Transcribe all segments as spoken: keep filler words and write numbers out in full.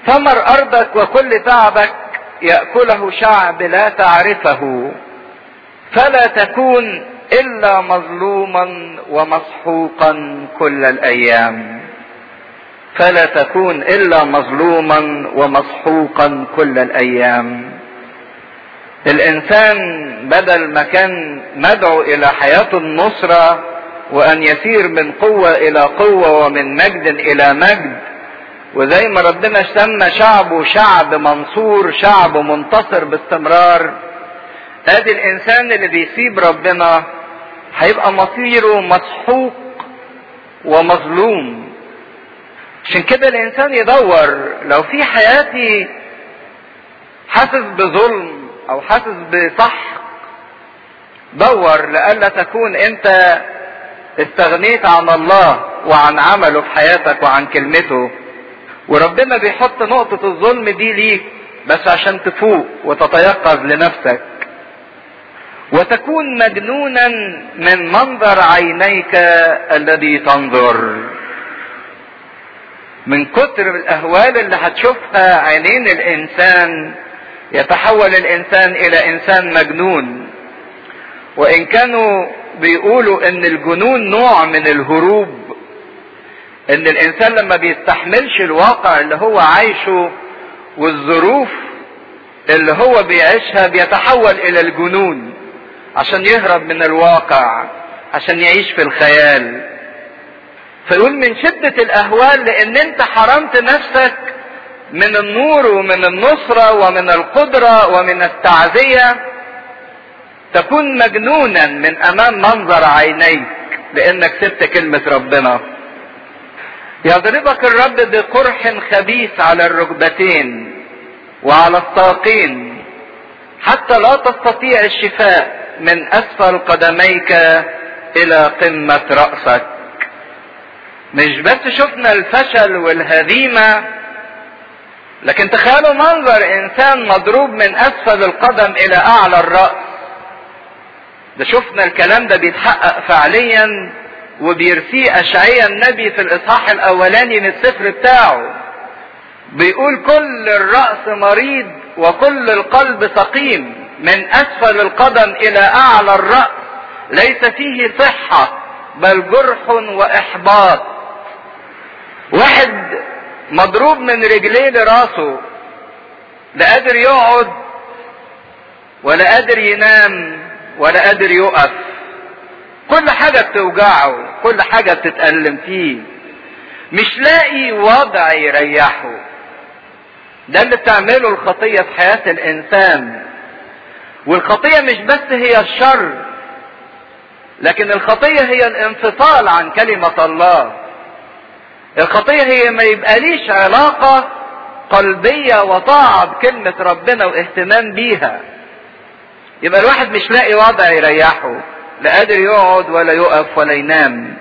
ثمر ارضك وكل تعبك يأكله شعب لا تعرفه، فلا تكون الا مظلوما ومسحوقا كل الايام. فلا تكون الا مظلوما ومسحوقا كل الايام. الانسان بدل ما كان مدعو الى حياة النصرة وان يسير من قوة الى قوة ومن مجد الى مجد، وزي ما ربنا سمى شعبه شعب منصور، شعب منتصر باستمرار، ادي الانسان اللي بيسيب ربنا هيبقى مصيره مسحوق ومظلوم. عشان كده الانسان يدور، لو في حياتي حاسس بظلم او حاسس بسحق، دور لئلا تكون انت استغنيت عن الله وعن عمله في حياتك وعن كلمته، وربنا بيحط نقطة الظلم دي ليك بس عشان تفوق وتتيقظ لنفسك، وتكون مجنونا من منظر عينيك الذي تنظر. من كتر الاهوال اللي هتشوفها عينين الانسان يتحول الانسان الى انسان مجنون. وان كانوا بيقولوا ان الجنون نوع من الهروب، ان الانسان لما بيستحملش الواقع اللي هو عايشه والظروف اللي هو بيعيشها بيتحول الى الجنون عشان يهرب من الواقع، عشان يعيش في الخيال. فيقول من شدة الاهوال لان انت حرمت نفسك من النور ومن النصرة ومن القدرة ومن التعزية، تكون مجنونا من امام منظر عينيك لانك سبت كلمة ربنا. يضربك الرب بقرح خبيث على الركبتين وعلى الساقين حتى لا تستطيع الشفاء من اسفل قدميك الى قمة رأسك. مش بس شفنا الفشل والهزيمة، لكن تخيلوا منظر انسان مضروب من اسفل القدم الى اعلى الرأس. ده شفنا الكلام ده بيتحقق فعليا وبيرسيه اشعياء النبي في الاصحاح الاولاني من السفر بتاعه. بيقول كل الرأس مريض وكل القلب سقيم، من اسفل القدم الى اعلى الرأس ليس فيه صحة بل جرح واحباط. واحد مضروب من رجليه لراسه، لا قادر يقعد ولا قادر ينام ولا قادر يقف، كل حاجة بتوجعه، كل حاجة بتتألم فيه، مش لاقي وضع يريحه. ده اللي بتعمله الخطية في حياة الانسان. والخطية مش بس هي الشر، لكن الخطية هي الانفصال عن كلمة الله. الخطية هي ما يبقى ليش علاقة قلبية وطاعة بكلمة ربنا واهتمام بيها. يبقى الواحد مش لاقي وضع يريحه، لا قادر يقعد ولا يقف ولا ينام.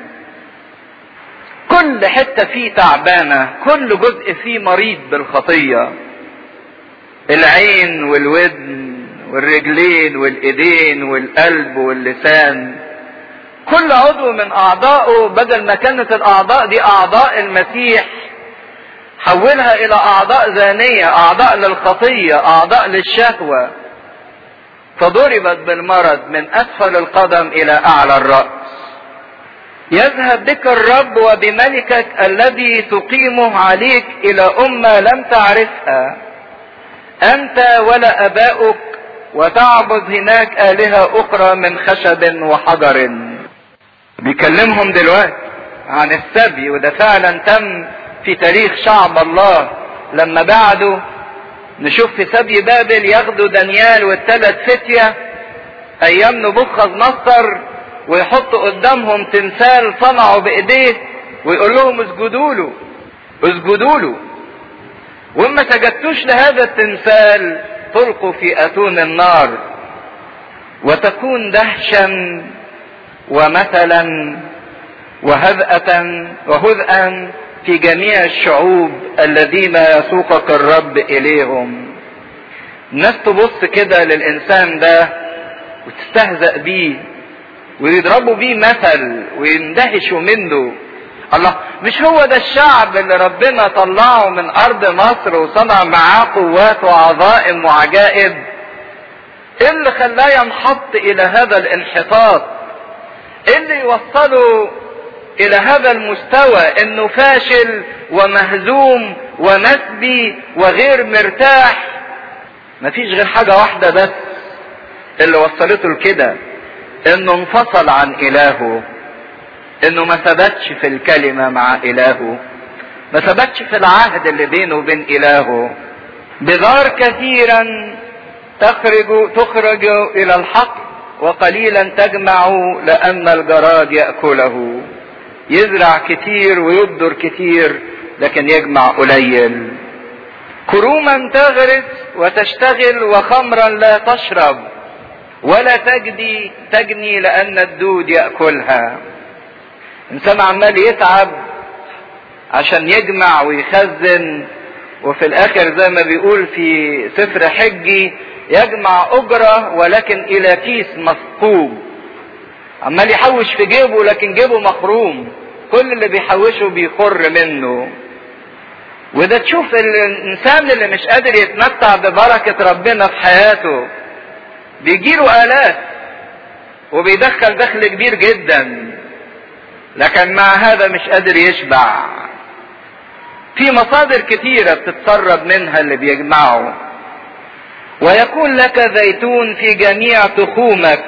كل حتة فيه تعبانة، كل جزء فيه مريض بالخطية. العين والودن والرجلين والايدين والقلب واللسان، كل عضو من اعضائه بدل ما كانت الاعضاء دي اعضاء المسيح حولها الى اعضاء زانية، اعضاء للخطية، اعضاء للشهوة، فضربت بالمرض من اسفل القدم الى اعلى الرأس. يذهب بك الرب وبملكك الذي تقيمه عليك الى امة لم تعرفها انت ولا اباؤك، وتعبد هناك آلهة اخرى من خشب وحجر. بيكلمهم دلوقتي عن السبي، وده فعلا تم في تاريخ شعب الله. لما بعده نشوف في سبي بابل ياخدوا دانيال والثلاث فتية ايام نبوخذ نصر ويحطوا قدامهم تمثال صنعوا بايديه ويقول لهم اسجدوا له اسجدوا له، وما سجدتوش لهذا التمثال تلقوا في اتون النار، وتكون دهشا ومثلا وهزءة وهزءا في جميع الشعوب الذين يسوقك الرب اليهم. الناس تبص كده للانسان ده وتستهزأ بيه ويضربوا بيه مثل ويندهشوا منه. الله، مش هو ده الشعب اللي ربنا طلعه من ارض مصر وصنع معاه قوات وعظائم وعجائب؟ ايه اللي خلاه ينحط الى هذا الانحطاط؟ ايه اللي يوصله الى هذا المستوى انه فاشل ومهزوم ومسبي وغير مرتاح؟ مفيش غير حاجة واحدة بس اللي وصلته لكده، انه انفصل عن الهه، انه ما ثبتش في الكلمة مع الهه، ما ثبتش في العهد اللي بينه وبين الهه. بذار كثيرا تخرج تخرج الى الحق وقليلا تجمع لان الجراد يأكله. يزرع كتير ويبذر كتير لكن يجمع قليل. كروما تغرس وتشتغل وخمرا لا تشرب ولا تجدي تجني لان الدود يأكلها. انسان عمال يتعب عشان يجمع ويخزن، وفي الاخر زي ما بيقول في سفر حجي يجمع اجرة ولكن الى كيس مثقوب. عمال يحوش في جيبه لكن جيبه مخروم، كل اللي بيحوشه بيخر منه. وده تشوف الانسان اللي مش قادر يتمتع ببركة ربنا في حياته بيجيله آلاف وبيدخل دخل كبير جدا، لكن مع هذا مش قادر يشبع. في مصادر كتيرة بتتسرب منها اللي بيجمعه. ويكون لك زيتون في جميع تخومك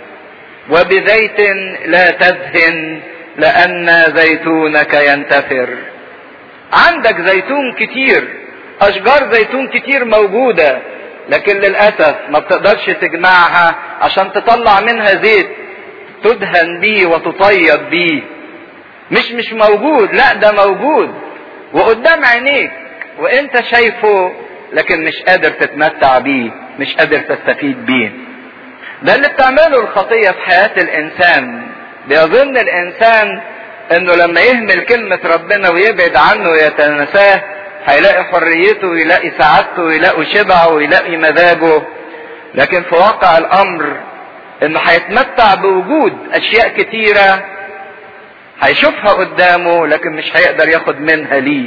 وبزيت لا تدهن لأن زيتونك ينتفر. عندك زيتون كتير، أشجار زيتون كتير موجودة، لكن للأسف ما بتقدرش تجمعها عشان تطلع منها زيت تدهن بيه وتطيب بيه. مش مش موجود، لا ده موجود وقدام عينيك وانت شايفه، لكن مش قادر تتمتع بيه، مش قادر تستفيد بيه. ده اللي بتعمله الخطية في حياة الانسان. بيظن الانسان انه لما يهمل كلمة ربنا ويبعد عنه ويتنساه هيلاقي حريته ويلاقي سعادته ويلاقي شبعه ويلاقي مزاجه، لكن في واقع الامر انه هيتمتع بوجود اشياء كتيرة هيشوفها قدامه لكن مش هيقدر ياخد منها ليه.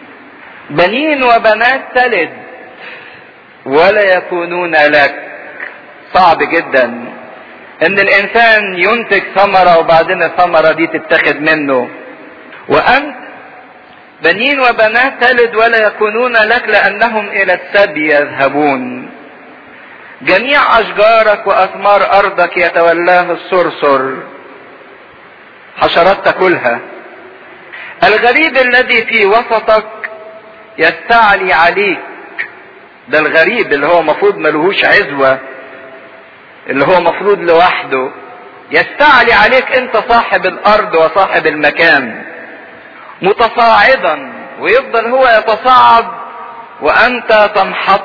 بنين وبنات تلد ولا يكونون لك. صعب جدا ان الانسان ينتج ثمرة وبعدين الثمرة دي تتخذ منه. وانت بنين وبنات تلد ولا يكونون لك لانهم الى السبي يذهبون. جميع اشجارك واثمار ارضك يتولاه الصرصر، حشرات تاكلها. الغريب الذي في وسطك يستعلي عليك. ده الغريب اللي هو مفروض ملهوش عزوة، اللي هو مفروض لوحده، يستعلي عليك انت صاحب الارض وصاحب المكان، متصاعدا، ويفضل هو يتصاعد وانت تنحط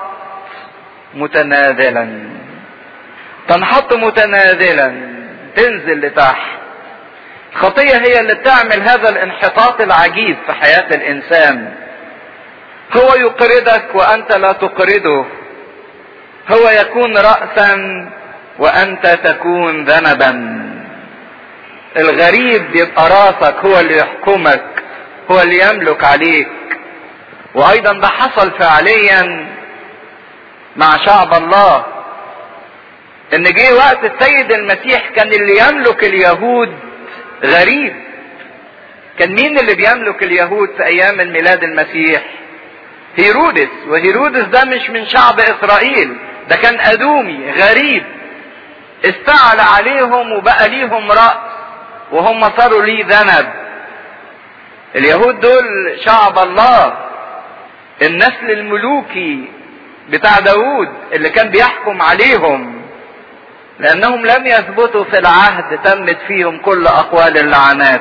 متنازلا. تنحط متنازلا، تنزل لتحت. الخطية هي اللي بتعمل هذا الانحطاط العجيب في حياة الانسان. هو يقرضك وانت لا تقرضه، هو يكون رأسا وانت تكون ذنبا. الغريب يبقى راسك، هو اللي يحكمك، هو اللي يملك عليك. وايضا ده حصل فعليا مع شعب الله، ان جه وقت السيد المسيح كان اللي يملك اليهود غريب. كان مين اللي بيملك اليهود في ايام الميلاد المسيح؟ هيرودس. وهيرودس ده مش من شعب اسرائيل، ده كان ادومي غريب استعلى عليهم وبقى ليهم رأس وهم صاروا ليه ذنب. اليهود دول شعب الله، النسل الملوكي بتاع داود اللي كان بيحكم عليهم، لانهم لم يثبتوا في العهد تمت فيهم كل اقوال اللعنات.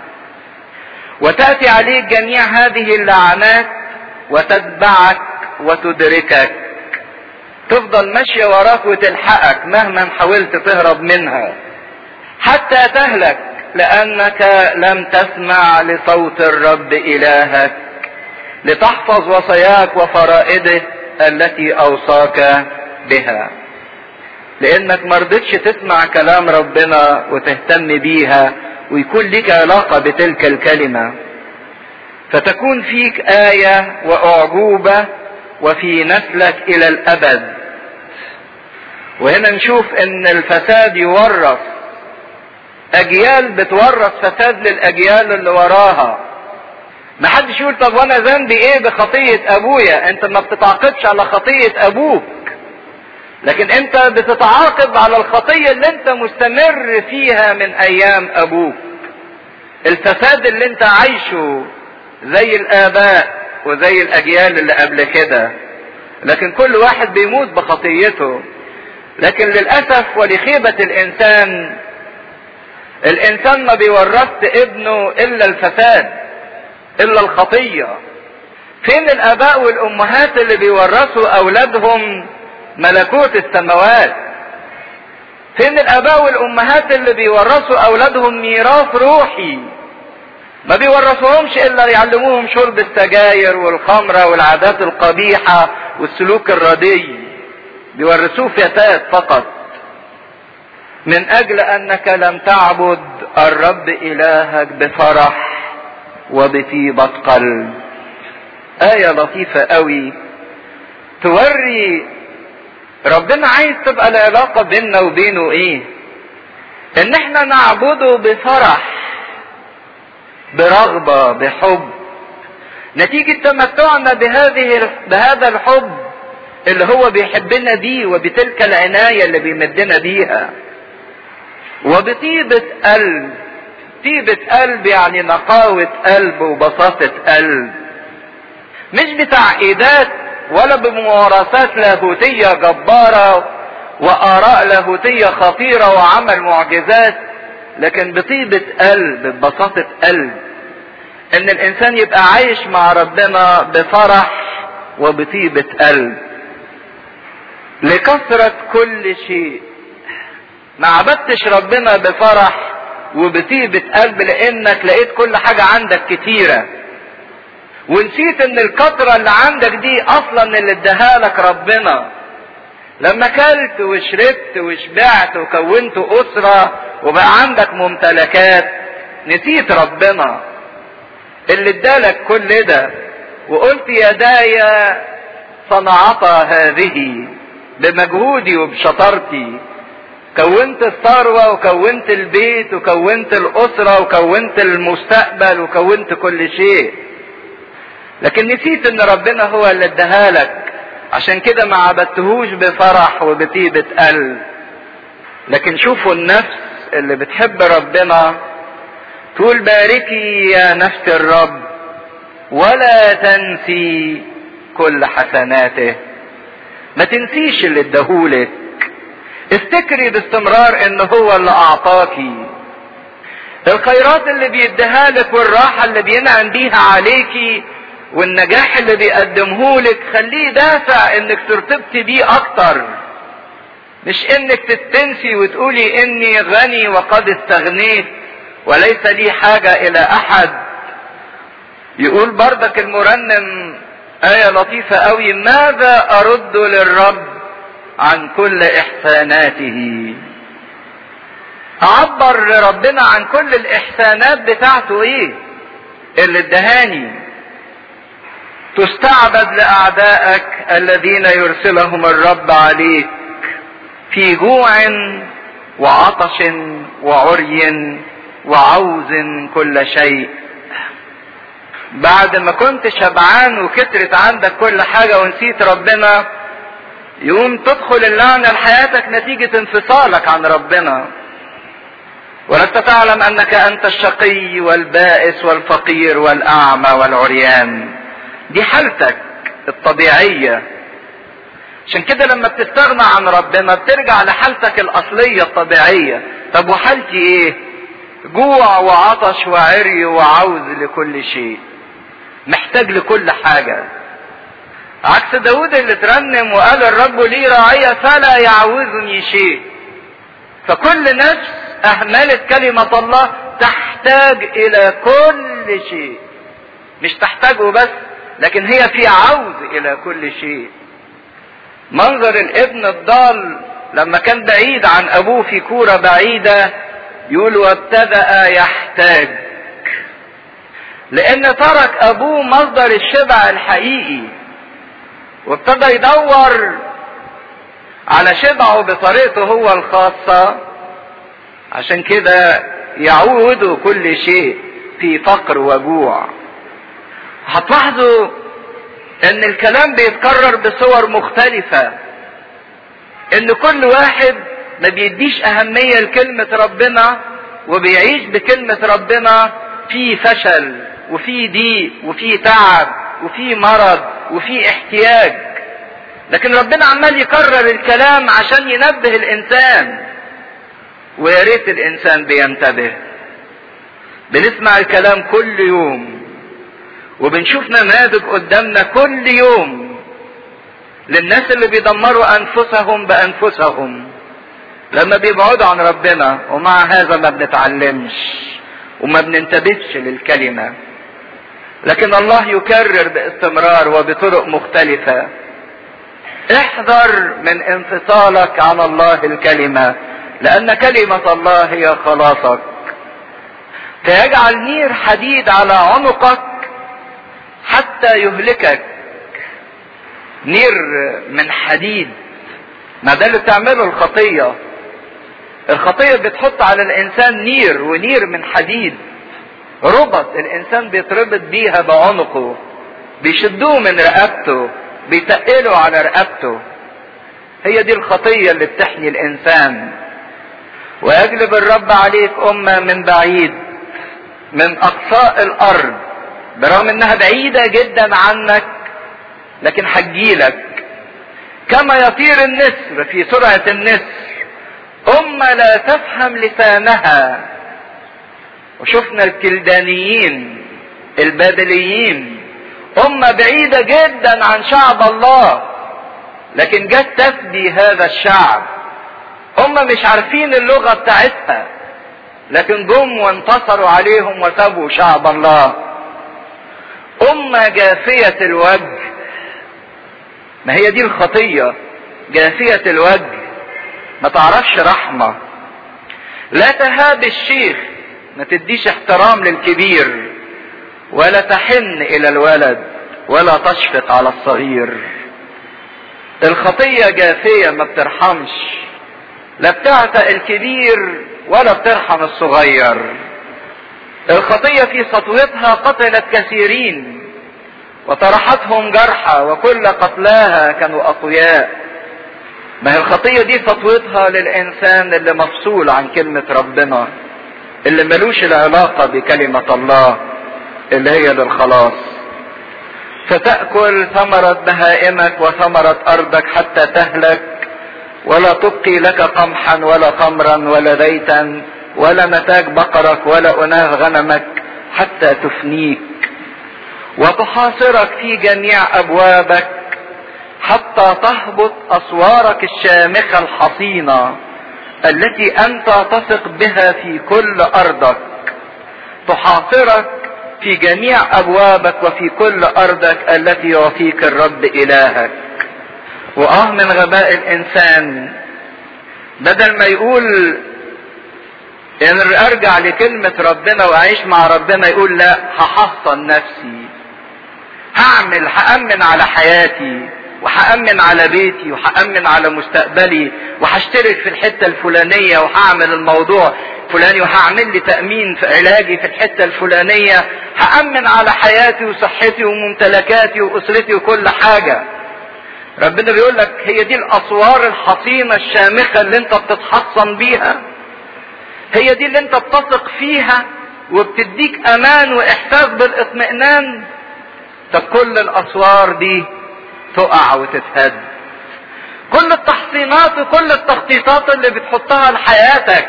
وتأتي عليك جميع هذه اللعنات وتتبعك وتدركك، تفضل ماشية وراك وتلحقك مهما حاولت تهرب منها حتى تهلك، لانك لم تسمع لصوت الرب الهك لتحفظ وصاياك وفرائده التي اوصاك بها. لانك مرضتش تسمع كلام ربنا وتهتم بيها ويكون لك علاقة بتلك الكلمة، فتكون فيك آية وأعجوبة وفي نسلك إلى الأبد. وهنا نشوف ان الفساد يورث، أجيال بتورث فساد للأجيال اللي وراها. ما حدش يقول طب وانا ذنبي ايه بخطية ابويا؟ انت ما بتتعاقبش على خطية ابوك، لكن انت بتتعاقب على الخطية اللي انت مستمر فيها من ايام ابوك. الفساد اللي انت عايشه زي الاباء وزي الاجيال اللي قبل كده، لكن كل واحد بيموت بخطيته. لكن للأسف ولخيبة الانسان، الانسان ما بيورث ابنه الا الفساد، الا الخطية. فين الاباء والامهات اللي بيورثوا اولادهم ملكوت السماوات؟ فين الاباء والامهات اللي بيورثوا اولادهم ميراث روحي؟ ما بيورثوهمش الا يعلموهم شرب السجاير والخمرة والعادات القبيحة والسلوك الردي، بيورثوه فساد فقط، من اجل انك لم تعبد الرب الهك بفرح وبطيبة قلب. آية لطيفة قوي توري ربنا عايز تبقى العلاقة بيننا وبينه ايه؟ ان احنا نعبده بفرح، برغبة، بحب، نتيجة تمتعنا بهذه بهذا الحب اللي هو بيحبنا بيه، وبتلك العناية اللي بيمدنا بيها، وبطيبة قلب. طيبة قلب يعني نقاوة قلب وبساطة قلب، مش بتعقيدات ولا بممارسات لاهوتية جبارة وآراء لاهوتية خطيرة وعمل معجزات، لكن بطيبة قلب، ببساطة قلب، ان الانسان يبقى عايش مع ربنا بفرح وبطيبة قلب. لكثرة كل شيء، ما عبدتش ربنا بفرح وبطيبة قلب لانك لقيت كل حاجة عندك كتيرة، ونسيت ان الكثرة اللي عندك دي اصلا اللي اداها لك ربنا. لما كلت وشربت وشبعت وكونت اسرة وبقى عندك ممتلكات، نسيت ربنا اللي ادالك كل ده، وقلت يدايا صنعتا هذه، بمجهودي وبشطارتي كونت الثروة وكونت البيت وكونت الاسرة وكونت المستقبل وكونت كل شيء، لكن نسيت ان ربنا هو اللي اداها لك. عشان كده ما عبدتهوش بفرح وبطيبة قلب. لكن شوفوا النفس اللي بتحب ربنا تقول باركي يا نفس الرب ولا تنسي كل حسناته. ما تنسيش اللي اداهولك، افتكري باستمرار ان هو اللي اعطاكي الخيرات اللي بيديها لك والراحة اللي بينعم بيها عليكي والنجاح اللي بيقدمهولك. خليه دافع انك ترتبطي بيه اكتر، مش انك تستنسي وتقولي اني غني وقد استغنيت وليس لي حاجة الى احد. يقول بردك المرنم آية لطيفة قوي: ماذا ارد للرب عن كل احساناته؟ اعبر لربنا عن كل الاحسانات بتاعته ايه اللي ادهاني. تستعبد لاعدائك الذين يرسلهم الرب عليك في جوع وعطش وعري وعوز كل شيء. بعد ما كنت شبعان وكترت عندك كل حاجة ونسيت ربنا، يوم تدخل اللعنة لحياتك نتيجة انفصالك عن ربنا، ولست تعلم انك انت الشقي والبائس والفقير والاعمى والعريان. دي حالتك الطبيعية. عشان كده لما بتستغنى عن ربنا بترجع لحالتك الاصلية الطبيعية. طب وحالتي ايه؟ جوع وعطش وعري وعوز لكل شيء، محتاج لكل حاجة. عكس داود اللي ترنم وقال الرب لي راعية فلا يعوزني شيء. فكل نفس اهملت كلمة الله تحتاج الى كل شيء، مش تحتاجه بس لكن هي في عوز الى كل شيء. منظر الابن الضال لما كان بعيد عن ابوه في كورة بعيدة، يقول وابتدأ يحتاج، لان ترك ابوه مصدر الشبع الحقيقي وابتدى يدور على شبعه بطريقته هو الخاصة. عشان كده يعود كل شيء في فقر وجوع. هتلاحظوا ان الكلام بيتكرر بصور مختلفة، ان كل واحد ما بيديش اهمية لكلمة ربنا وبيعيش بكلمة ربنا في فشل وفي ضيق وفي تعب وفي مرض وفي احتياج، لكن ربنا عمال يكرر الكلام عشان ينبه الانسان، ويا ريت الانسان بينتبه. بنسمع الكلام كل يوم وبنشوف نماذج قدامنا كل يوم للناس اللي بيدمروا انفسهم بانفسهم لما بيبعدوا عن ربنا، ومع هذا ما بنتعلمش وما بننتبهش للكلمة. لكن الله يكرر باستمرار وبطرق مختلفة. احذر من انفصالك عن الله الكلمة، لان كلمة الله هي خلاصك. فيجعل نير حديد على عنقك حتى يهلكك. نير من حديد، ما ده اللي بتعمله الخطية. الخطية بتحط على الانسان نير، ونير من حديد، ربط الانسان بيتربط بيها بعنقه، بيشدوه من رقبته، بيتقلوا على رقبته. هي دي الخطية اللي بتحني الانسان. ويجلب الرب عليك امة من بعيد، من اقصاء الارض، برغم انها بعيدة جدا عنك لكن هتجيلك. كما يطير النسر في سرعة النسر، امة لا تفهم لسانها. وشفنا الكلدانيين البابليين، امة بعيدة جدا عن شعب الله لكن جت تفدي هذا الشعب. امة مش عارفين اللغة بتاعتها لكن جم وانتصروا عليهم وسابوا شعب الله. امة جافية الوجه، ما هي دي الخطية، جافية الوجه، ما تعرفش رحمة. لا تهاب الشيخ، ما تديش احترام للكبير، ولا تحن الى الولد، ولا تشفق على الصغير. الخطية جافية ما بترحمش، لا بتعتق الكبير ولا بترحم الصغير. الخطية في سطوتها قتلت كثيرين وطرحتهم جرحى، وكل قتلاها كانوا اقوياء. ما هي الخطية دي سطوتها للانسان اللي مفصول عن كلمة ربنا، اللي ملوش العلاقة بكلمة الله اللي هي للخلاص. فتأكل ثمرة بهائمك وثمرة ارضك حتى تهلك، ولا تبقي لك قمحا ولا خمرا ولا زيتا ولا نتاج بقرك ولا اناث غنمك حتى تفنيك. وتحاصرك في جميع ابوابك حتى تهبط اسوارك الشامخة الحصينة التي انت تثق بها في كل ارضك. تحاصرك في جميع ابوابك وفي كل ارضك التي يعطيك الرب الهك. واه من غباء الانسان، بدل ما يقول ان ارجع لكلمة ربنا واعيش مع ربنا، يقول لا، هحصن نفسي، هعمل هأمن على حياتي وهأمن على بيتي وهأمن على مستقبلي، وهشترك في الحتة الفلانية وهعمل الموضوع فلاني، وهعمل لي تأمين في علاجي في الحتة الفلانية، هأمن على حياتي وصحتي وممتلكاتي وأسرتي وكل حاجة. ربنا بيقول لك هي دي الأسوار الحصينة الشامخة اللي انت بتتحصن بيها، هي دي اللي انت بتثق فيها وبتديك امان واحساس بالاطمئنان. طب كل الاسوار دي تقع وتتهد. كل التحصينات وكل التخطيطات اللي بتحطها لحياتك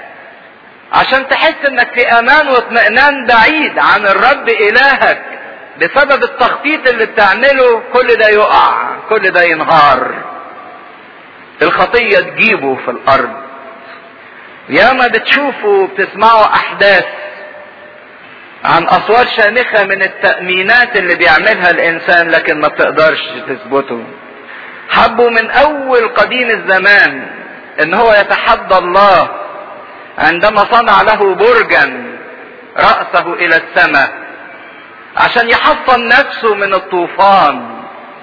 عشان تحس انك في امان واطمئنان بعيد عن الرب الهك بسبب التخطيط اللي بتعمله، كل ده يقع، كل ده ينهار. الخطية تجيبه في الارض. ياما بتشوفوا وبتسمعوا احداث عن اسوار شامخة من التأمينات اللي بيعملها الانسان لكن ما بتقدرش تثبته. حبوا من اول قديم الزمان ان هو يتحدى الله عندما صنع له برجا رأسه الى السماء عشان يحصن نفسه من الطوفان.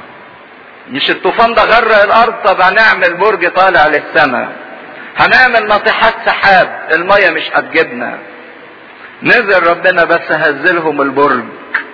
مش الطوفان ده غرق الارض، طب هنعمل برج طالع للسماء، هنعمل ناطحات سحاب المية مش هتجيبنا. نزل ربنا بس هزلهم البرج.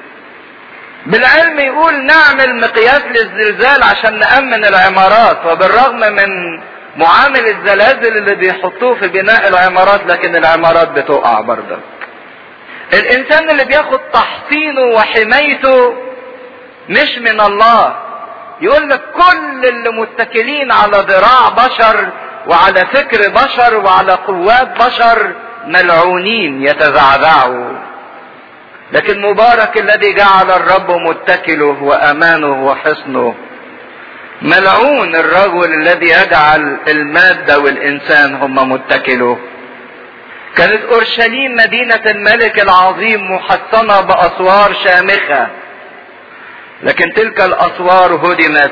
بالعلم يقول نعمل مقياس للزلزال عشان نأمن العمارات، وبالرغم من معامل الزلازل اللي بيحطوه في بناء العمارات لكن العمارات بتقع برضه. الانسان اللي بياخد تحصينه وحمايته مش من الله. يقول لك كل اللي متكلين على ذراع بشر وعلى فكر بشر وعلى قوات بشر ملعونين يتزعزعوا، لكن مبارك الذي جعل الرب متكله وامانه وحصنه. ملعون الرجل الذي يجعل المادة والانسان هم متكله. كانت اورشليم مدينة الملك العظيم محصنة باسوار شامخة، لكن تلك الاسوار هدمت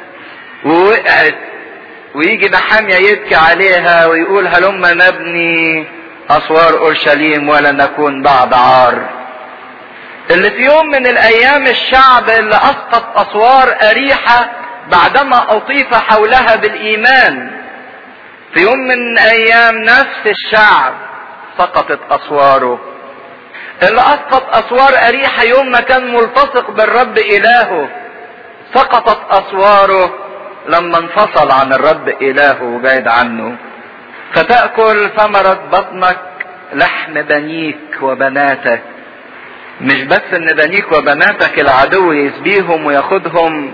ووقعت، ويجي نحميا يبكي عليها ويقول هلم نبني اسوار اورشليم ولا نكون بعد عار. اللي في يوم من الايام الشعب اللي اسقط اسوار اريحة بعدما اطيف حولها بالايمان، في يوم من ايام نفس الشعب سقطت اسواره. اللي اسقط اسوار اريحة يوم ما كان ملتصق بالرب الهه، سقطت اسواره لما انفصل عن الرب الهه وبعد عنه. فتأكل ثمرة بطنك لحم بنيك وبناتك. مش بس ان بنيك وبناتك العدو يسبيهم وياخدهم،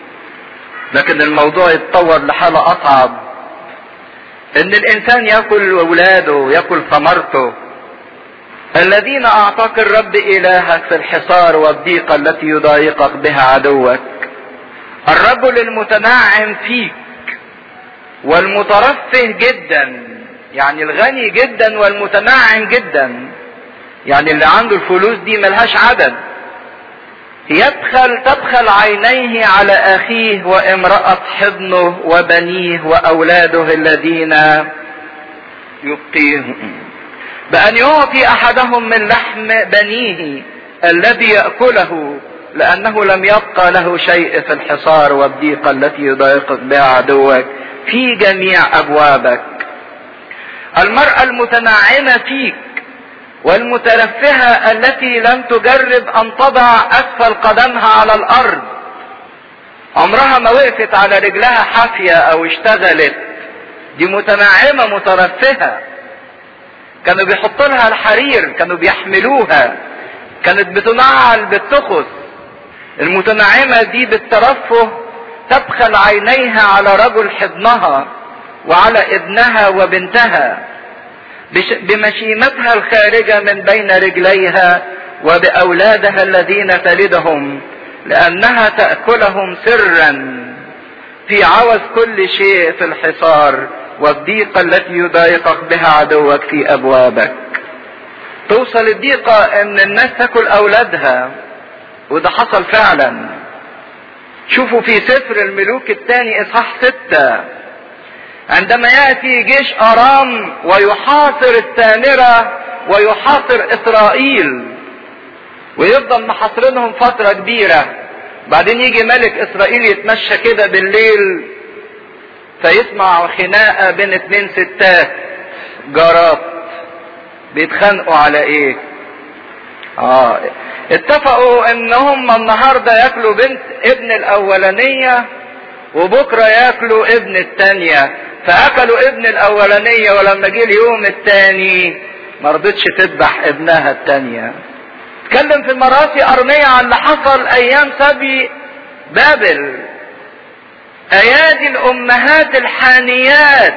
لكن الموضوع يتطور لحالة اصعب، ان الانسان ياكل اولاده وياكل ثمرته. الذين اعطاك الرب الهك في الحصار والضيقة التي يضايقك بها عدوك. الرب للمتنعم فيك والمترفه جدا، يعني الغني جدا والمتنعم جدا، يعني اللي عنده الفلوس دي ملهاش عدد. يبخل تبخل عينيه على اخيه وامرأة حضنه وبنيه واولاده الذين يبقيهم، بان يعطي احدهم من لحم بنيه الذي يأكله، لانه لم يبقى له شيء في الحصار والضيقة التي يضايقك بها عدوك في جميع ابوابك. المرأة المتنعمة فيك والمترفهة التي لم تجرب ان تضع اسفل قدمها على الارض، عمرها ما وقفت على رجلها حافية او اشتغلت، دي متنعمة مترفهة. كانوا بيحط لها الحرير، كانوا بيحملوها، كانت بتنعل بالتخس. المتنعمة دي بالترفه تبخل عينيها على رجل حضنها وعلى ابنها وبنتها، بمشيمتها الخارجة من بين رجليها وبأولادها الذين تلدهم، لأنها تأكلهم سرا في عوز كل شيء في الحصار والضيقة التي يضايقك بها عدوك في أبوابك. توصل الضيقة ان الناس تاكل أولادها، وده حصل فعلا. شوفوا في سفر الملوك الثاني اصحاح ستة، عندما يأتي جيش أرام ويحاصر السامرة ويحاصر إسرائيل، ويفضل محاصرينهم فترة كبيرة، بعدين يجي ملك إسرائيل يتمشى كده بالليل فيسمع خناقة بين اتنين ستات جارات بيتخانقوا على ايه؟ اه اتفقوا ان هم النهارده ياكلوا بنت ابن الاولانيه وبكره ياكلوا ابن الثانيه، فاكلوا ابن الاولانيه، ولما جه اليوم الثاني ما رضتش تذبح ابنها الثانيه. اتكلم في مراسي ارميه عن اللي حصل ايام سبي بابل. ايادي الامهات الحانيات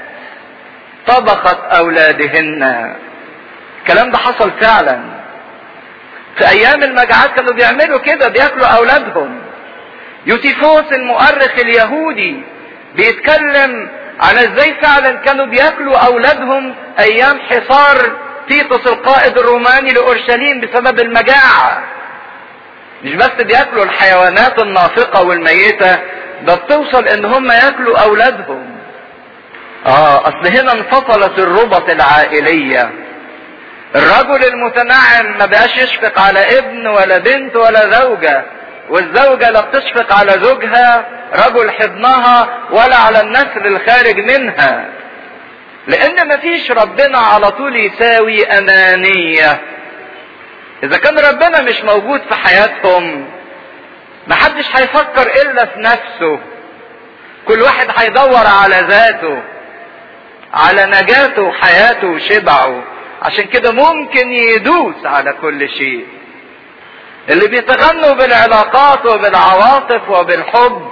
طبخت اولادهن. الكلام ده حصل فعلا في ايام المجاعات، كانوا بيعملوا كده، بياكلوا اولادهم. يوتيفوس المؤرخ اليهودي بيتكلم على ازاي فعلا كانوا بياكلوا اولادهم ايام حصار تيتوس القائد الروماني لاورشليم بسبب المجاعة. مش بس بياكلوا الحيوانات الناطقة والميتة، ده بتوصل ان هم ياكلوا اولادهم. اه اصل هنا انفصلت الربط العائلية. الرجل المتنعم ما بقاش يشفق على ابن ولا بنت ولا زوجة، والزوجة لا بتشفق على زوجها رجل حضنها ولا على النسل الخارج منها، لان مفيش ربنا على طول يساوي انانية. اذا كان ربنا مش موجود في حياتهم محدش هيفكر الا في نفسه، كل واحد هيدور على ذاته، على نجاته وحياته وشبعه، عشان كده ممكن يدوس على كل شيء. اللي بيتغنوا بالعلاقات وبالعواطف وبالحب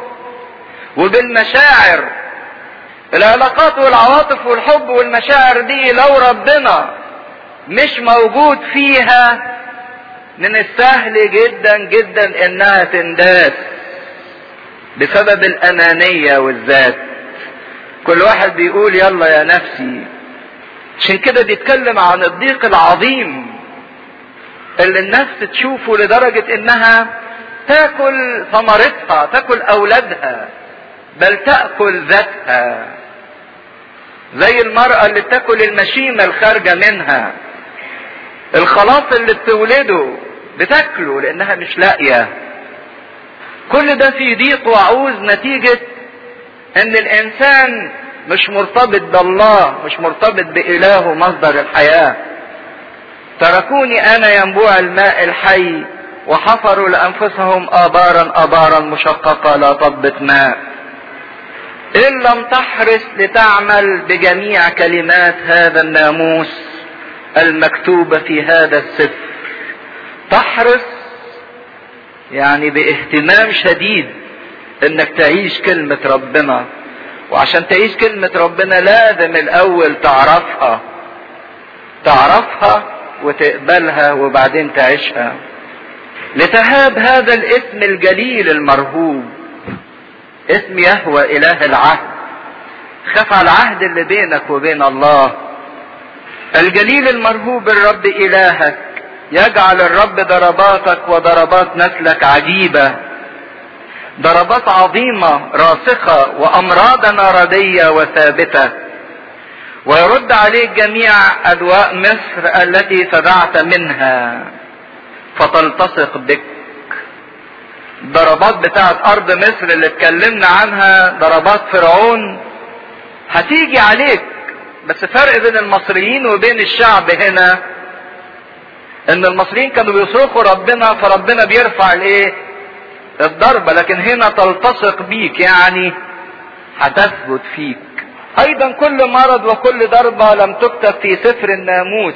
وبالمشاعر، العلاقات والعواطف والحب والمشاعر دي لو ربنا مش موجود فيها من السهل جدا جدا انها تنداس بسبب الانانية والذات. كل واحد بيقول يلا يا نفسي. عشان كده بيتكلم عن الضيق العظيم اللي النفس تشوفه لدرجة انها تاكل ثمرتها، تاكل اولادها، بل تأكل ذاتها، زي المرأة اللي بتاكل المشيمة الخارجة منها. الخلاص اللي بتولده بتاكله لانها مش لاقية. كل ده في ضيق وعوز نتيجة ان الانسان مش مرتبط بالله، مش مرتبط بإله مصدر الحياة. تركوني انا ينبوع الماء الحي وحفروا لانفسهم ابارا ابارا مشققة لا تضبط ماء. ان لم تحرص لتعمل بجميع كلمات هذا الناموس المكتوبة في هذا السفر. تحرص يعني باهتمام شديد انك تعيش كلمة ربنا، وعشان تعيش كلمة ربنا لازم الاول تعرفها تعرفها وتقبلها وبعدين تعيشها. لتهاب هذا الاسم الجليل المرهوب، اسم يهوى اله العهد. خاف على العهد اللي بينك وبين الله. الجليل المرهوب الرب الهك، يجعل الرب ضرباتك وضربات نسلك عجيبة، ضربات عظيمة راسخة وامراض ردية وثابتة، ويرد عليك جميع ادواء مصر التي فزعت منها فتلتصق بك. الضربات بتاعت ارض مصر اللي اتكلمنا عنها، ضربات فرعون هتيجي عليك، بس فرق بين المصريين وبين الشعب هنا ان المصريين كانوا بيصرخوا ربنا فربنا بيرفع الايه؟ الضربة، لكن هنا تلتصق بيك يعني هتثبت فيك. ايضا كل مرض وكل ضربة لم تكتب في سفر الناموس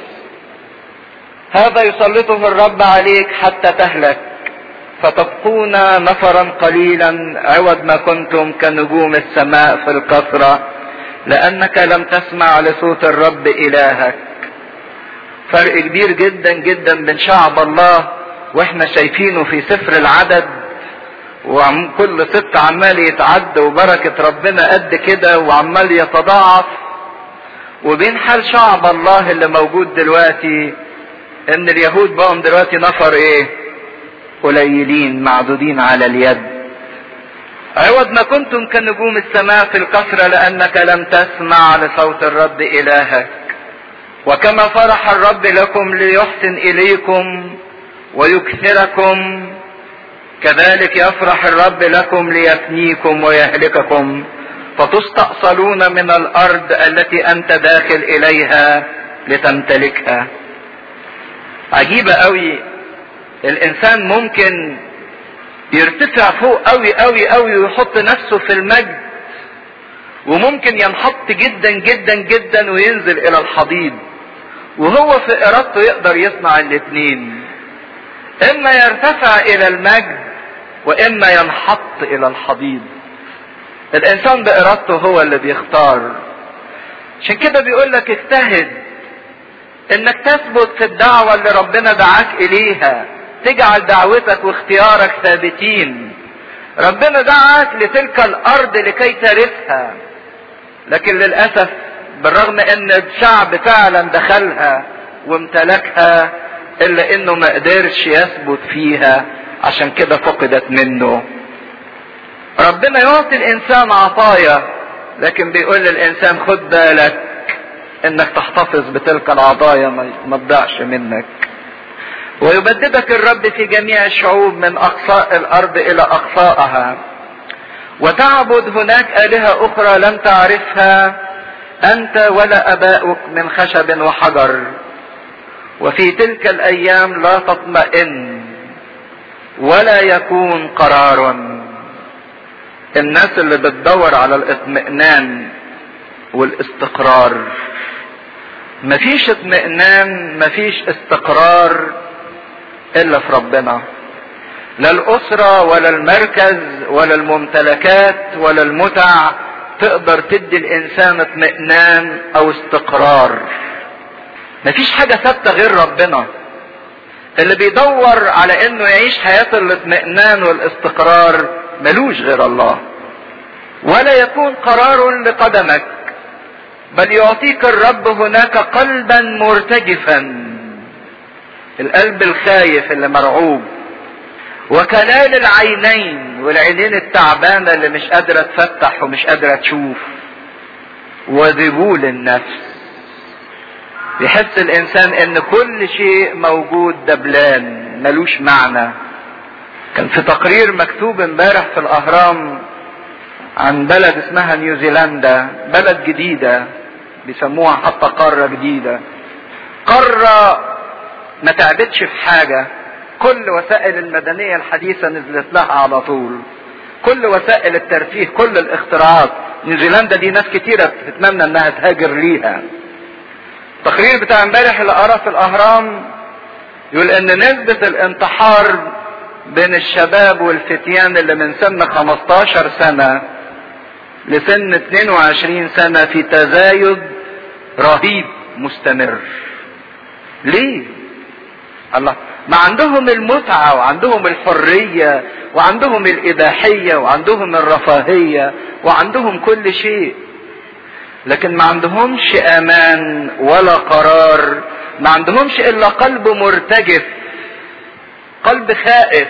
هذا يسلطه الرب عليك حتى تهلك، فتبقون نفرا قليلا عوض ما كنتم كنجوم السماء في الكثرة، لانك لم تسمع لصوت الرب الهك. فرق كبير جدا جدا بين شعب الله واحنا شايفينه في سفر العدد وكل ست عمال يتعد وبركة ربنا قد كده وعمال يتضاعف، وبين حال شعب الله اللي موجود دلوقتي ان اليهود بقوا دلوقتي نفر ايه؟ قليلين معدودين على اليد. عوض ما كنتم كنجوم السماء في الكثرة لانك لم تسمع لصوت الرب الهك. وكما فرح الرب لكم ليحسن اليكم ويكثركم، كذلك يفرح الرب لكم ليفنيكم ويهلككم، فتستأصلون من الارض التي انت داخل اليها لتمتلكها. عجيبة قوي، الانسان ممكن يرتفع فوق قوي قوي قوي ويحط نفسه في المجد، وممكن ينحط جدا جدا جدا وينزل الى الحضيض، وهو في ارادته يقدر يصنع الاثنين، اما يرتفع الى المجد واما ينحط الى الحضيض. الانسان بارادته هو اللي بيختار. عشان كده بيقول لك اجتهد انك تثبت في الدعوة اللي ربنا دعاك اليها، تجعل دعوتك واختيارك ثابتين. ربنا دعاك لتلك الارض لكي ترثها، لكن للأسف بالرغم ان الشعب فعلا دخلها وامتلكها الا انه ما قدرش يثبت فيها، عشان كده فقدت منه. ربنا يعطي الانسان عطايا لكن بيقول للانسان خد بالك انك تحتفظ بتلك العطايا ما تضيعش منك. ويبددك الرب في جميع الشعوب من اقصاء الارض الى اقصائها، وتعبد هناك آلهة اخرى لم تعرفها انت ولا اباؤك من خشب وحجر. وفي تلك الايام لا تطمئن ولا يكون قرار. الناس اللي بتدور على الاطمئنان والاستقرار، مفيش اطمئنان مفيش استقرار الا في ربنا. لا الاسرة ولا المركز ولا الممتلكات ولا المتع تقدر تدي الانسان اطمئنان او استقرار. مفيش حاجة ثابتة غير ربنا. اللي بيدور على انه يعيش حياة الاطمئنان والاستقرار ملوش غير الله. ولا يكون قرار لقدمك، بل يعطيك الرب هناك قلبا مرتجفا، القلب الخايف اللي مرعوب، وكلال العينين، والعينين التعبانة اللي مش قادرة تفتح ومش قادرة تشوف، وذبول النفس. يحس الانسان ان كل شيء موجود دبلان ملوش معنى. كان في تقرير مكتوب امبارح في الاهرام عن بلد اسمها نيوزيلندا، بلد جديدة بيسموها حتى قارة جديدة، قارة ما تعبتش في حاجة، كل وسائل المدنية الحديثة نزلت لها على طول، كل وسائل الترفيه، كل الاختراعات. نيوزيلندا دي ناس كتيرة بتتمنى انها تهاجر ليها. التقرير بتاع امبارح اللي قرأ في الاهرام يقول ان نسبة الانتحار بين الشباب والفتيان اللي من سن خمستاشر سنة لسن اتنين وعشرين سنة في تزايد رهيب مستمر. ليه؟ الله، ما عندهم المتعة وعندهم الحرية وعندهم الإباحية وعندهم الرفاهية وعندهم كل شيء، لكن ما عندهمش امان ولا قرار، ما عندهمش الا قلب مرتجف، قلب خائف،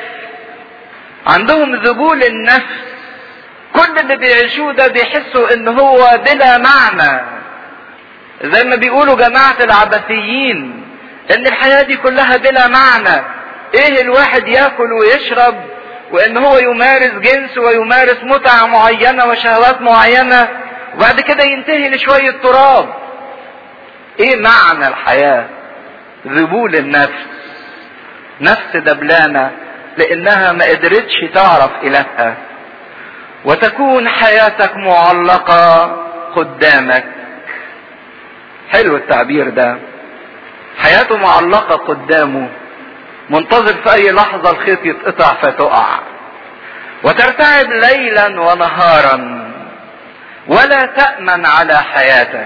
عندهم ذبول النفس. كل اللي بيعيشوه ده بيحسوا ان هو بلا معنى، زي ما بيقولوا جماعة العبثيين ان الحياة دي كلها بلا معنى. ايه الواحد ياكل ويشرب وان هو يمارس جنس ويمارس متع معينة وشهوات معينة وبعد كده ينتهي لشوية تراب؟ ايه معنى الحياة؟ ذبول النفس، نفس دبلانة لانها ما قدرتش تعرف الهها. وتكون حياتك معلقة قدامك. حلو التعبير ده، حياته معلقة قدامه، منتظر في اي لحظة الخيط يتقطع فتقع. وترتعب ليلا ونهارا ولا تأمن على حياتك.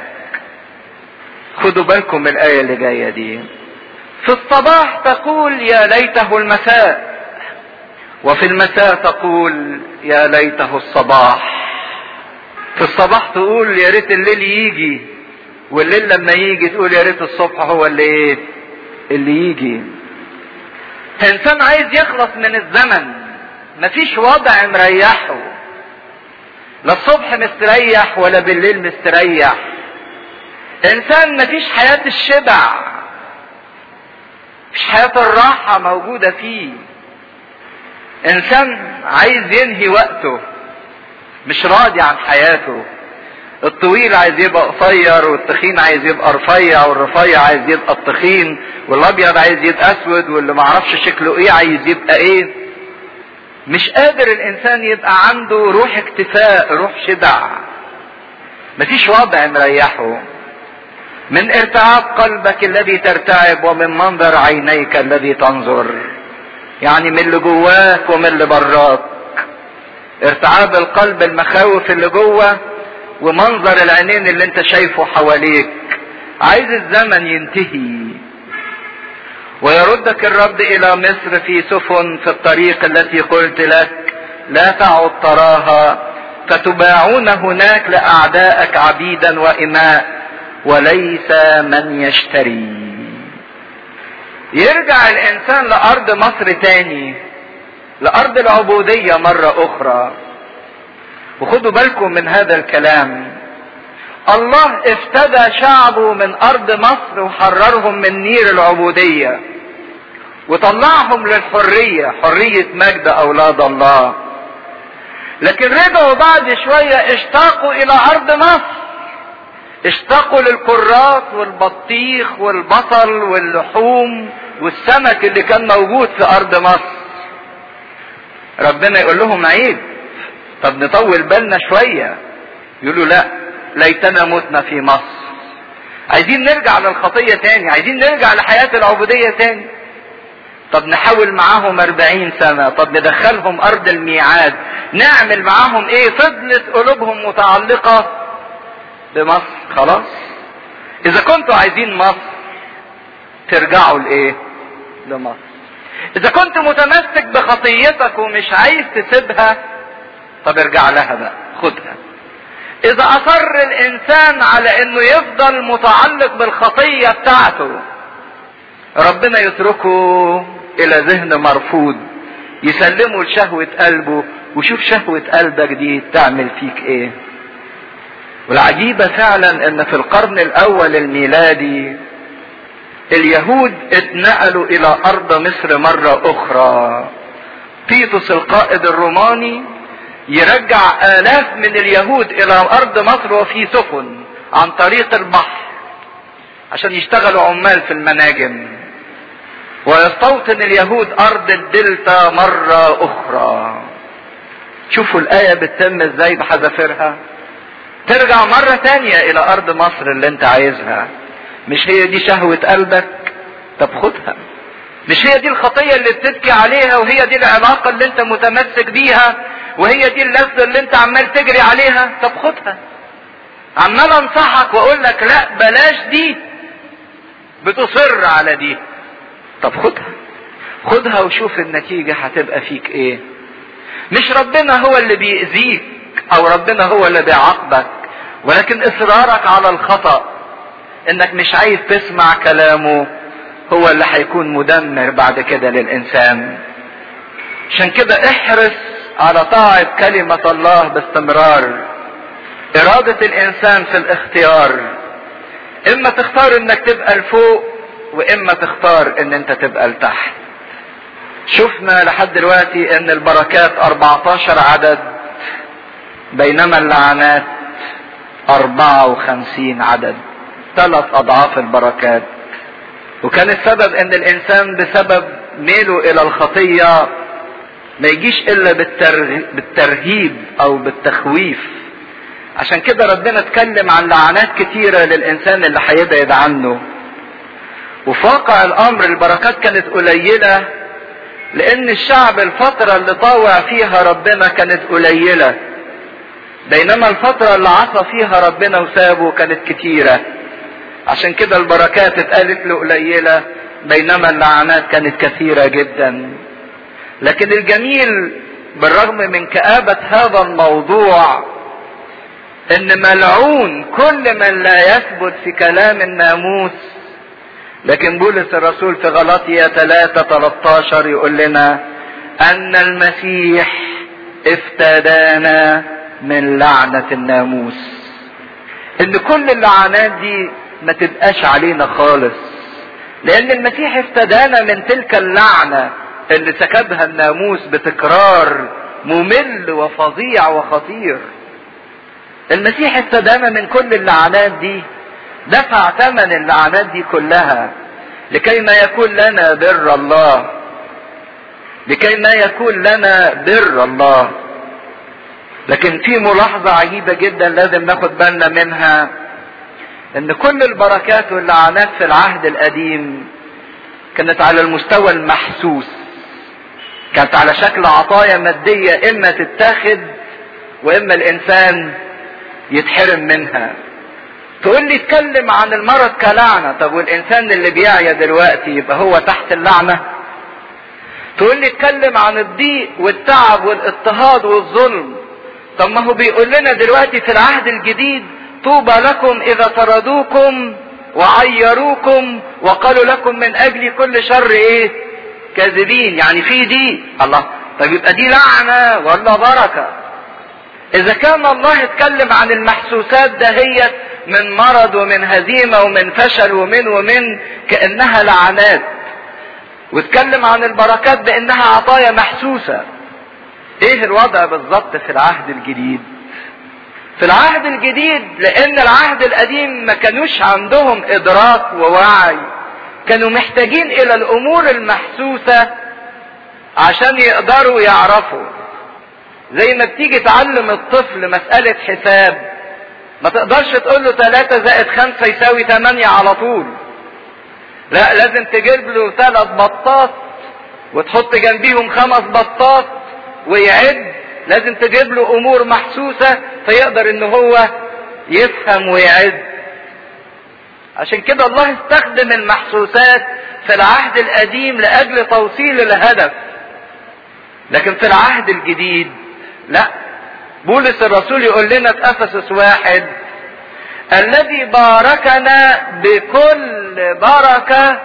خدوا بالكم من الآية اللي جاية دي. في الصباح تقول يا ليته المساء، وفي المساء تقول يا ليته الصباح. في الصباح تقول يا ريت الليل يجي، والليل لما يجي تقول يا ريت الصبح هو اللي ايه اللي يجي. انسان عايز يخلص من الزمن، مفيش وضع مريحه، لا الصبح مستريح ولا بالليل مستريح. انسان مفيش حياة الشبع، مفيش حياة الراحة موجودة فيه. انسان عايز ينهي وقته، مش راضي عن حياته. الطويل عايز يبقى قصير، والتخين عايز يبقى رفيع، والرفيع عايز يبقى التخين، والابيض عايز يبقى اسود، واللي معرفش شكله ايه عايز يبقى ايه. مش قادر الانسان يبقى عنده روح اكتفاء، روح شبع. مفيش وضع مريحه. من ارتعاب قلبك الذي ترتعب، ومن منظر عينيك الذي تنظر. يعني من اللي جواك ومن اللي براك. ارتعاب القلب، المخاوف اللي جوه، ومنظر العينين اللي انت شايفه حواليك. عايز الزمن ينتهي ويردك الرب الى مصر في سفن في الطريق التي قلت لك لا تعد تراها، فتباعون هناك لاعدائك عبيدا واماء وليس من يشتري. يرجع الانسان لارض مصر تاني، لارض العبودية مرة اخرى، وخدوا بالكم من هذا الكلام، الله افتدى شعبه من ارض مصر وحررهم من نير العبودية وطلعهم للحرية، حرية مجد اولاد الله. لكن رجعوا بعد شوية اشتاقوا الى ارض مصر، اشتاقوا للكرات والبطيخ والبصل واللحوم والسمك اللي كان موجود في ارض مصر. ربنا يقول لهم عيب، طب نطول بالنا شوية. يقولوا لا، ليتنا متنا في مصر. عايزين نرجع للخطية تاني، عايزين نرجع لحياة العبودية تاني. طب نحاول معاهم أربعين سنة، طب ندخلهم أرض الميعاد، نعمل معاهم إيه؟ فضلت قلوبهم متعلقة بمصر. خلاص، إذا كنتوا عايزين مصر ترجعوا لإيه؟ لمصر. إذا كنت متمسك بخطيتك ومش عايز تسيبها، طب ارجع لها بقى، خدها. إذا أصر الإنسان على إنه يفضل متعلق بالخطية بتاعته، ربنا يتركه إلى ذهن مرفوض، يسلمه لشهوة قلبه، وشوف شهوة قلبك دي تعمل فيك إيه. والعجيبة فعلا إن في القرن الأول الميلادي اليهود اتنقلوا إلى أرض مصر مرة أخرى. تيتوس القائد الروماني يرجع آلاف من اليهود إلى أرض مصر وفي سفن عن طريق البحر عشان يشتغلوا عمال في المناجم، ويستوطن اليهود أرض الدلتا مرة أخرى. شوفوا الآية بتتم ازاي بحذافيرها. ترجع مرة تانية إلى أرض مصر اللي أنت عايزها. مش هي دي شهوة قلبك؟ طب خدها. مش هي دي الخطية اللي بتبكي عليها، وهي دي العلاقة اللي أنت متمسك بيها، وهي دي اللذة اللي أنت عمال تجري عليها؟ طب خدها. عمال أنصحك وأقول لك لا بلاش دي، بتصر على دي. طب خدها، خدها وشوف النتيجة هتبقى فيك ايه. مش ربنا هو اللي بيأذيك او ربنا هو اللي بيعاقبك، ولكن اصرارك على الخطأ، انك مش عايز تسمع كلامه، هو اللي هيكون مدمر بعد كده للانسان. عشان كده احرص على طاعة كلمة الله باستمرار. ارادة الانسان في الاختيار، اما تختار انك تبقى لفوق، واما تختار ان انت تبقى لتحت. شفنا لحد دلوقتي ان البركات أربعتاشر عدد، بينما اللعنات أربعة وخمسين عدد، ثلاث اضعاف البركات. وكان السبب ان الانسان بسبب ميله الى الخطية ما يجيش الا بالترهيب او بالتخويف. عشان كده ربنا اتكلم عن لعنات كتيرة للانسان اللي هيبعد عنه. وفي واقع الامر البركات كانت قليلة، لان الشعب الفترة اللي طاوع فيها ربنا كانت قليلة، بينما الفترة اللي عصى فيها ربنا وسابه كانت كتيرة. عشان كده البركات اتقالت له قليلة، بينما اللعنات كانت كثيرة جدا. لكن الجميل بالرغم من كآبة هذا الموضوع ان ملعون كل من لا يثبت في كلام الناموس. لكن بولس الرسول في غلاطية ثلاثة ثلاثة عشر يقول لنا ان المسيح افتدانا من لعنة الناموس، ان كل اللعنات دي ما تبقاش علينا خالص، لان المسيح افتدانا من تلك اللعنة اللي سكبها الناموس بتكرار ممل وفظيع وخطير. المسيح افتدانا من كل اللعنات دي، دفع ثمن اللعنات دي كلها لكي ما يكون لنا بر الله، لكي ما يكون لنا بر الله. لكن في ملاحظة عجيبة جدا لازم ناخد بالنا منها، ان كل البركات واللعنات في العهد القديم كانت على المستوى المحسوس، كانت على شكل عطايا مادية اما تتاخد واما الانسان يتحرم منها. تقول لي اتكلم عن المرض كلعنة، طب والانسان اللي بيعيا دلوقتي يبقى هو تحت اللعنة؟ تقول لي اتكلم عن الضيق والتعب والاضطهاد والظلم، طب ما هو بيقول لنا دلوقتي في العهد الجديد طوبى لكم اذا طردوكم وعيروكم وقالوا لكم من اجل كل شر ايه كاذبين. يعني في دي الله، طب يبقى دي لعنة ولا بركة؟ اذا كان الله اتكلم عن المحسوسات دهيت من مرض ومن هزيمة ومن فشل ومن ومن كأنها لعنات، واتكلم عن البركات بانها عطايا محسوسة، ايه الوضع بالظبط في العهد الجديد؟ في العهد الجديد لان العهد القديم ما كانوش عندهم ادراك ووعي، كانوا محتاجين الى الامور المحسوسة عشان يقدروا يعرفوا. زي ما بتيجي تعلم الطفل مسألة حساب، ما تقدرش تقول له ثلاثة زائد خمسة يساوي ثمانية على طول، لا لازم تجيب له ثلاث بطات وتحط جنبيهم خمس بطات ويعد، لازم تجيب له امور محسوسة فيقدر ان هو يفهم ويعد. عشان كده الله استخدم المحسوسات في العهد القديم لاجل توصيل الهدف، لكن في العهد الجديد لا. بولس الرسول يقول لنا في افسس واحد: الذي باركنا بكل بركة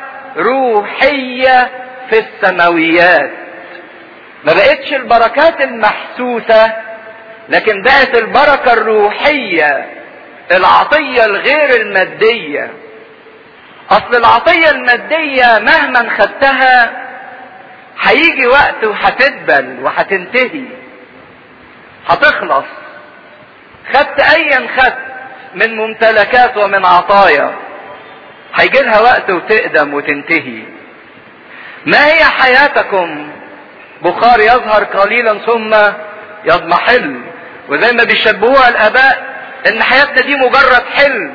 روحية في السماويات. ما بقتش البركات المحسوسة، لكن بقت البركة الروحية، العطية الغير المادية. اصل العطية المادية مهما خدتها هيجي وقت وهتدبل وهتنتهي، هتخلص. خدت ايا خدت من ممتلكات ومن عطايا هيجي لها وقت وتقدم وتنتهي. ما هي حياتكم؟ بخار يظهر قليلا ثم يضمحل. وزي ما بيشبهوها الاباء ان حياتنا دي مجرد حلم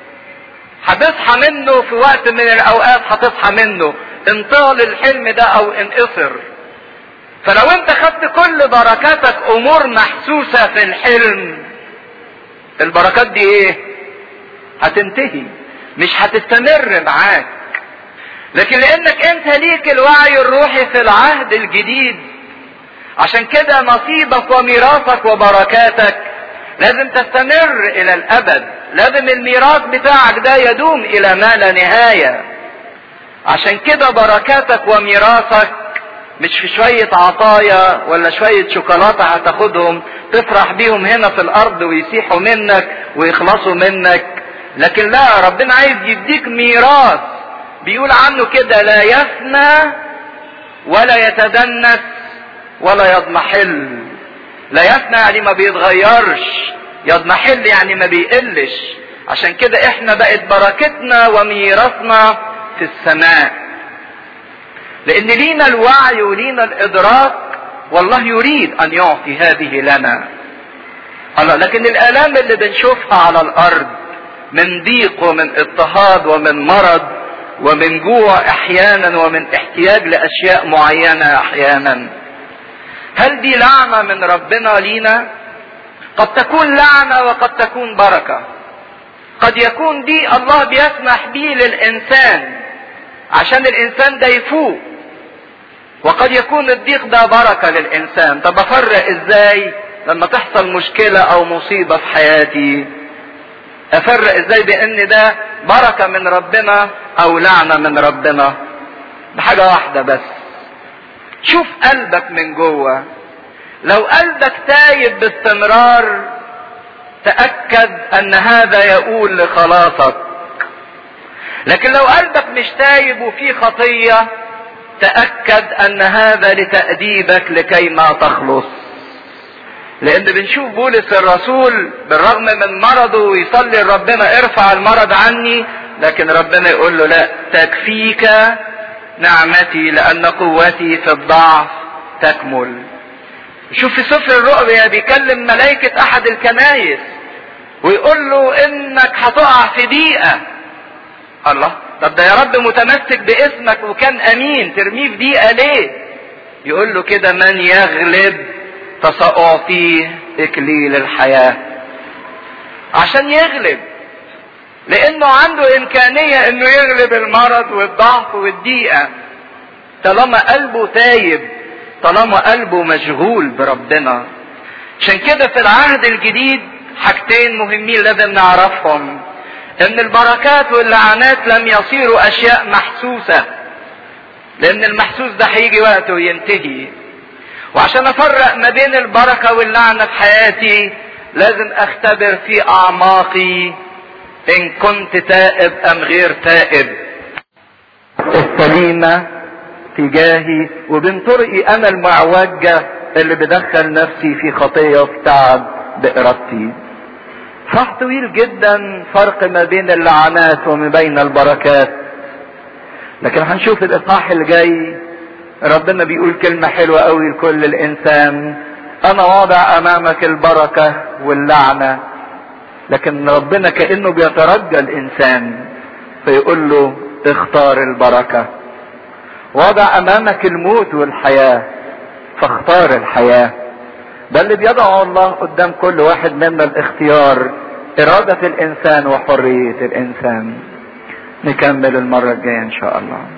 هتصحى منه في وقت من الاوقات، هتصحى منه ان طال الحلم ده او انقصر. فلو انت خدت كل بركاتك امور محسوسة في الحلم، البركات دي ايه؟ هتنتهي، مش هتستمر معاك. لكن لانك انت ليك الوعي الروحي في العهد الجديد، عشان كده نصيبك وميراثك وبركاتك لازم تستمر الى الابد. لازم الميراث بتاعك ده يدوم الى ما لا نهاية. عشان كده بركاتك وميراثك مش في شوية عطايا ولا شوية شوكولاتة هتاخدهم تفرح بيهم هنا في الارض ويسيحوا منك ويخلصوا منك، لكن لا، ربنا عايز يديك ميراث بيقول عنه كده: لا يفنى ولا يتدنس ولا يضمحل. لا يفنى يعني ما بيتغيرش، يضمحل يعني ما بيقلش. عشان كده احنا بقت بركتنا وميراثنا في السماء، لان لينا الوعي ولينا الادراك، والله يريد ان يعطي هذه لنا. الله، لكن الالام اللي بنشوفها على الارض من ضيق ومن اضطهاد ومن مرض ومن جوع احيانا ومن احتياج لاشياء معينة احيانا، هل دي لعنة من ربنا لينا؟ قد تكون لعنة وقد تكون بركة. قد يكون دي الله بيسمح بيه للانسان عشان الانسان ده يفوق، وقد يكون الضيق ده بركة للانسان. طب افرق ازاي لما تحصل مشكلة او مصيبة في حياتي؟ افرق ازاي بان ده بركة من ربنا او لعنة من ربنا؟ بحاجة واحدة بس، شوف قلبك من جوه. لو قلبك تايب باستمرار تأكد ان هذا يقول لخلاصك. لكن لو قلبك مش تايب وفيه خطية تأكد ان هذا لتأديبك لكي ما تخلص. لان بنشوف بولس الرسول بالرغم من مرضه ويصلي لربنا: ارفع المرض عني، لكن ربنا يقول له: لا، تكفيك نعمتي لان قوتي في الضعف تكمل. شوف في سفر الرؤيا بيكلم ملائكة احد الكنايس ويقول له انك هتقع في ضيقة. الله، طب ده يا رب متمسك باسمك وكان امين، ترميه في ضيقة ليه؟ يقول له كده: من يغلب فسأعطيه اكليل الحياة. عشان يغلب، لانه عنده امكانية انه يغلب المرض والضعف والضيقة طالما قلبه تايب، طالما قلبه مشغول بربنا. عشان كده في العهد الجديد حاجتين مهمين لازم نعرفهم: ان البركات واللعنات لم يصيروا اشياء محسوسة، لان المحسوس ده هيجي وقته وينتهي. وعشان افرق ما بين البركة واللعنة في حياتي لازم اختبر في اعماقي ان كنت تائب ام غير تائب، السليمة تجاهي وبين طرقي انا المعوجة اللي بدخل نفسي في خطية وفي تعب بارادتي. صح طويل جدا فرق ما بين اللعنات وما بين البركات، لكن هنشوف الاصحاح الجاي ربنا بيقول كلمة حلوة قوي لكل الانسان، انا واضع امامك البركة واللعنة، لكن ربنا كأنه بيترجى الانسان فيقول له اختار البركة. وضع امامك الموت والحياة فاختار الحياة. ده اللي بيضع الله قدام كل واحد منا الاختيار، ارادة الانسان وحرية الانسان. نكمل المرة الجاية ان شاء الله.